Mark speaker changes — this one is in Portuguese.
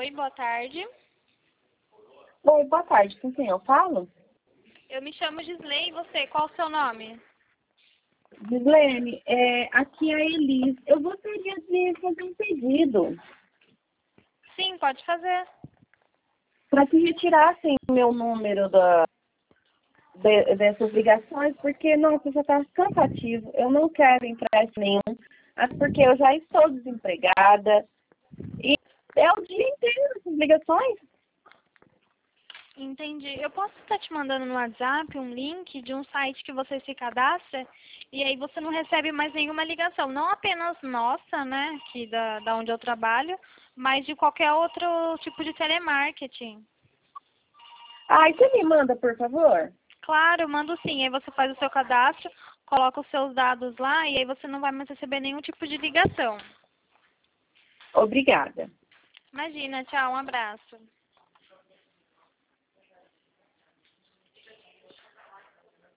Speaker 1: Oi, boa tarde.
Speaker 2: Oi, boa tarde. Com quem eu falo?
Speaker 1: Eu me chamo Gisley, e você? Qual o seu nome?
Speaker 2: Gislene, aqui é a Elis. Eu gostaria de fazer um pedido
Speaker 1: Sim, pode fazer.
Speaker 2: para que retirassem o meu número dessas ligações, porque, nossa, já está cansativo. Eu não quero empréstimo nenhum, até porque eu já estou desempregada. E é o dia inteiro essas ligações.
Speaker 1: Entendi. Eu posso estar te mandando no WhatsApp um link de um site que você se cadastra e aí você não recebe mais nenhuma ligação. Não apenas nossa, né, aqui da onde eu trabalho, mas de qualquer outro tipo de telemarketing.
Speaker 2: Ai, você me manda, por favor?
Speaker 1: Claro, eu mando sim. Aí você faz o seu cadastro, coloca os seus dados lá e aí você não vai mais receber nenhum tipo de ligação.
Speaker 2: Obrigada.
Speaker 1: Imagina, tchau, um abraço.